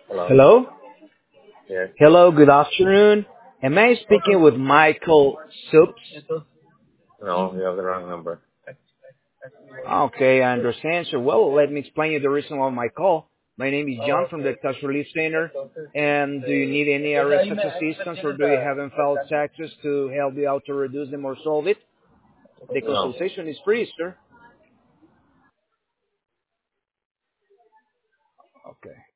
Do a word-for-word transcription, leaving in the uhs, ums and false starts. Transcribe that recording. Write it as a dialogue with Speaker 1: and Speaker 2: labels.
Speaker 1: Hello.
Speaker 2: Hello?
Speaker 1: Yes.
Speaker 2: Hello, good afternoon. Am I speaking with Michael Supes?
Speaker 1: No, you have the wrong number.
Speaker 2: Okay, I understand. So, well, let me explain you the reason of my call. My name is John from the Tax Relief Center. And do you need any area such assistance or do you have filed taxes to help you out to reduce them or solve it? The
Speaker 1: No.
Speaker 2: consultation is free, sir. Okay.